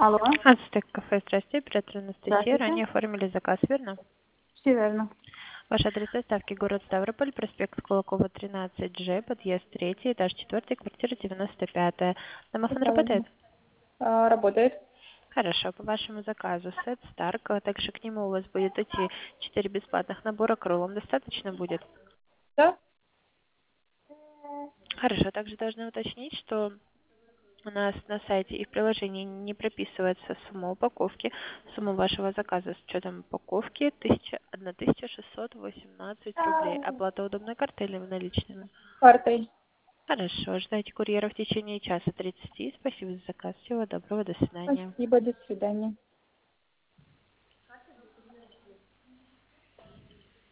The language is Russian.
Алло, Ацтек кафе, здравствуйте, оператор Анастасия. здравствуйте. Ранее оформили заказ, верно? Все верно. Ваш адрес доставки город Ставрополь, проспект Кулакова, 13G, подъезд 3, этаж 4, квартира 95. Домофон Да, работает? верно. Работает. Хорошо, по вашему заказу сет Старк, а также к нему у вас будет идти 4 бесплатных набора крылом. Достаточно будет? Да? Хорошо, также должны уточнить, что у нас на сайте и в приложении не прописывается сумма упаковки. Сумма вашего заказа с учетом упаковки 1618 рублей. Оплата удобной картой или наличными? Картой. Хорошо, ждайте курьера в течение часа 30. Спасибо за заказ. Всего доброго, до свидания. Спасибо, до свидания.